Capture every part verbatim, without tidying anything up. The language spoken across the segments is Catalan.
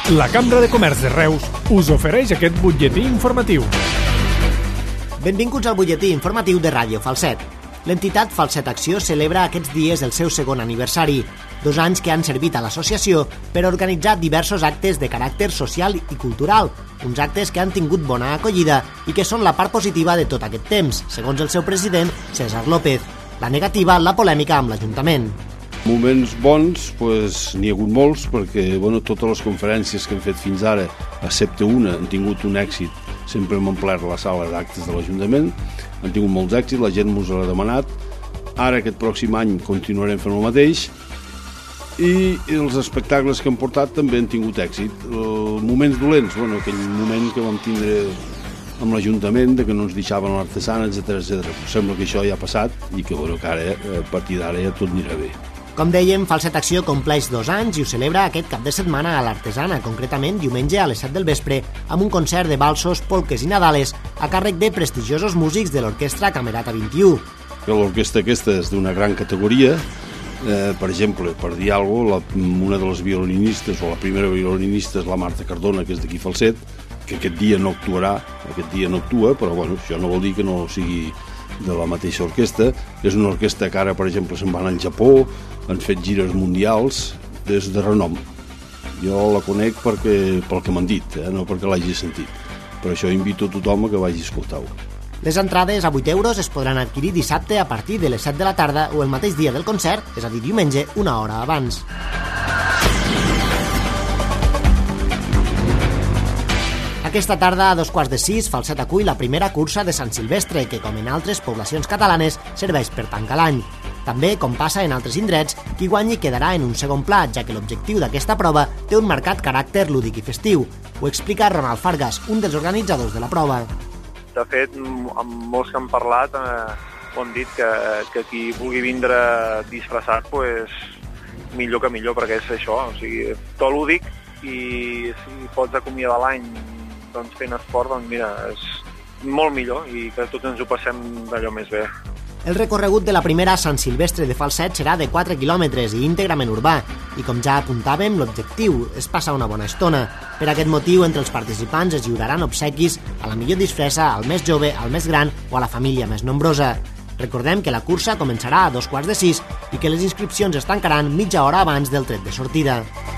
La Cambra de Comerç de Reus us ofereix aquest butlletí informatiu. Benvinguts al butlletí informatiu de Ràdio Falset. L'entitat Falset Acció celebra aquests dies el seu segon aniversari, dos anys que han servit a l'associació per organitzar diversos actes de caràcter social i cultural, uns actes que han tingut bona acollida i que són la part positiva de tot aquest temps, segons el seu president, César López. La negativa, la polèmica amb l'Ajuntament. Moments bons, pues, n'hi ha hagut molts, perquè bueno, totes les conferències que hem fet fins ara, excepte una, han tingut un èxit. Sempre hem omplert la sala d'actes de l'Ajuntament, han tingut molts èxits, la gent ens l'ha demanat. Ara, aquest pròxim any, continuarem fent el mateix. I els espectacles que hem portat també han tingut èxit. Els moments dolents, bueno, aquell moment que vam tindre amb l'Ajuntament, de que no ens deixaven l'artesana, etcètera, etcètera. Sembla que això ja ha passat i que, bueno, que ara, a partir d'ara, ja tot anirà bé. Com dèiem, Falset Acció compleix dos anys i ho celebra aquest cap de setmana a l'Artesana, concretament diumenge a les set del vespre, amb un concert de valsos, polques i nadales a càrrec de prestigiosos músics de l'Orquestra Camerata vint i u. L'orquestra aquesta és d'una gran categoria. Eh, per exemple, per dir alguna cosa, una de les violinistes, o la primera violinista és la Marta Cardona, que és d'aquí Falset, que aquest dia no actuarà, aquest dia no actua, però bueno, això no vol dir que no sigui de la mateixa orquestra. És una orquestra que ara, per exemple, se'n van al Japó, han fet gires mundials, és de renom. Jo la conec perquè, pel que m'han dit, eh? No perquè l'hagi sentit. Per això invito a tothom a que vagi a escoltar-ho. Les entrades a vuit euros es podran adquirir dissabte a partir de les set de la tarda o el mateix dia del concert, és a dir, diumenge, una hora abans. Aquesta tarda, a dos quarts de sis, Falset acull la primera cursa de Sant Silvestre, que, com en altres poblacions catalanes, serveix per tancar l'any. També, com passa en altres indrets, qui guanyi quedarà en un segon pla, ja que l'objectiu d'aquesta prova té un marcat caràcter lúdic i festiu. Ho explica Ronald Fargas, un dels organitzadors de la prova. De fet, amb molts que han parlat, eh, han dit que, que qui vulgui vindre disfressat, pues, millor que millor, perquè és això, o sigui, tot lúdic, i si pots acomiadar l'any doncs, fent esport, doncs mira, és molt millor i que tots ens ho passem d'allò més bé. El recorregut de la primera Sant Silvestre de Falset serà de quatre quilòmetres i íntegrament urbà, i com ja apuntàvem, l'objectiu és passar una bona estona. Per aquest motiu, entre els participants es lliuraran obsequis a la millor disfressa, al més jove, al més gran o a la família més nombrosa. Recordem que la cursa començarà a dos quarts de sis i que les inscripcions es tancaran mitja hora abans del tret de sortida.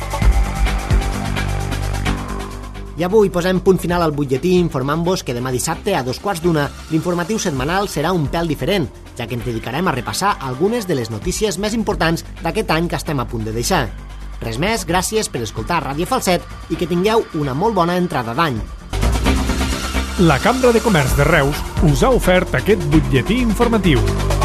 I avui posem punt final al butlletí informant-vos que demà dissabte a dos quarts d'una l'informatiu setmanal serà un pèl diferent, ja que ens dedicarem a repassar algunes de les notícies més importants d'aquest any que estem a punt de deixar. Res més, gràcies per escoltar Ràdio Falset i que tingueu una molt bona entrada d'any. La Cambra de Comerç de Reus us ha ofert aquest butlletí informatiu.